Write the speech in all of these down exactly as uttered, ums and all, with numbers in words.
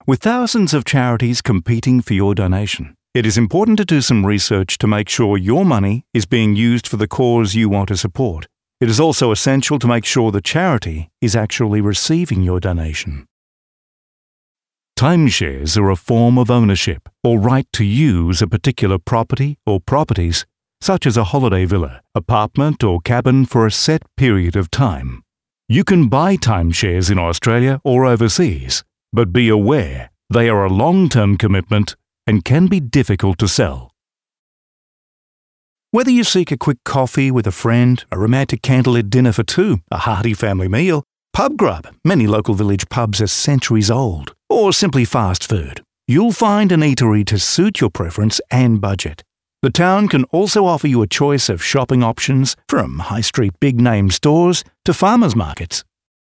With thousands of charities competing for your donation, it is important to do some research to make sure your money is being used for the cause you want to support. It is also essential to make sure the charity is actually receiving your donation. Timeshares are a form of ownership or right to use a particular property or properties, such as a holiday villa, apartment or cabin for a set period of time. You can buy timeshares in Australia or overseas, but be aware they are a long-term commitment and can be difficult to sell. Whether you seek a quick coffee with a friend, a romantic candlelit dinner for two, a hearty family meal, pub grub, many local village pubs are centuries old, or simply fast food, you'll find an eatery to suit your preference and budget. The town can also offer you a choice of shopping options from high street big-name stores to farmers markets.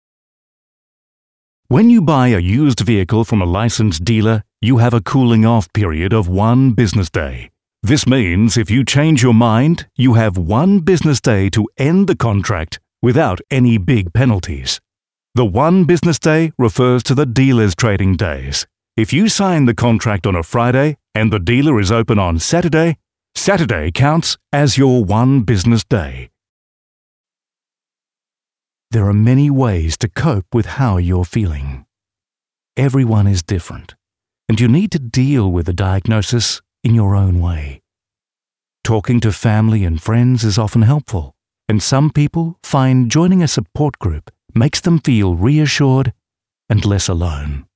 When you buy a used vehicle from a licensed dealer, you have a cooling-off period of one business day. This means if you change your mind, you have one business day to end the contract without any big penalties. The one business day refers to the dealer's trading days. If you sign the contract on a Friday and the dealer is open on Saturday, Saturday counts as your one business day. There are many ways to cope with how you're feeling. Everyone is different, and you need to deal with the diagnosis in your own way. Talking to family and friends is often helpful, and some people find joining a support group makes them feel reassured and less alone.